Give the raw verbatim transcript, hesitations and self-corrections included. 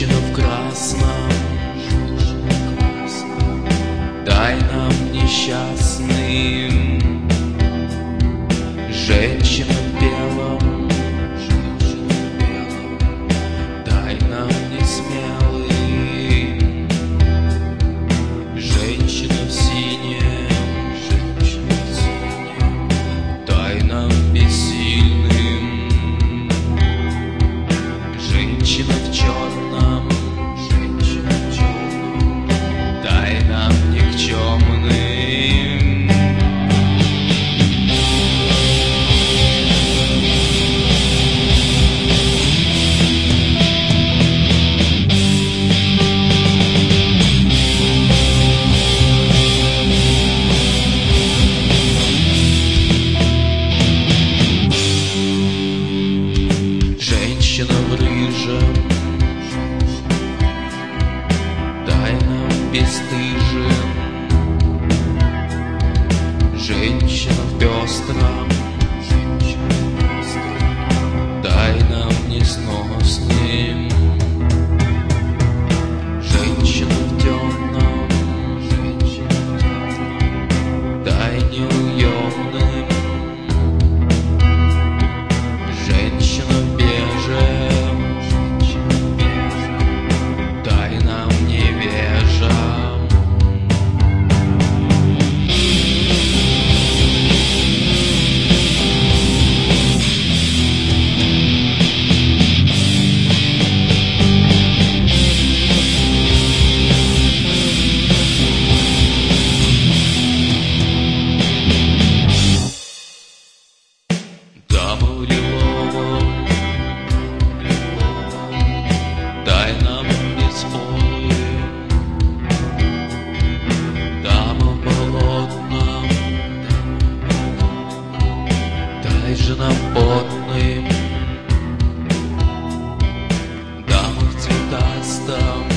Женщина в красном, дай нам несчастным. Женщина в белом, дай нам несмелым. Женщина в синем, дай нам бессильным. Женщина в черном, дай нам никчемным. Женщина в рыжем, дай нам бесстыжим. Женщина в пестром, дай нам несносным. Женщина в темном, дай неуемным. Женщина в бежем, дай нам невежам. Дама в лиловом, дай нам бесполым. Дама в болотном, дай же нам потным. Дама в цветастом,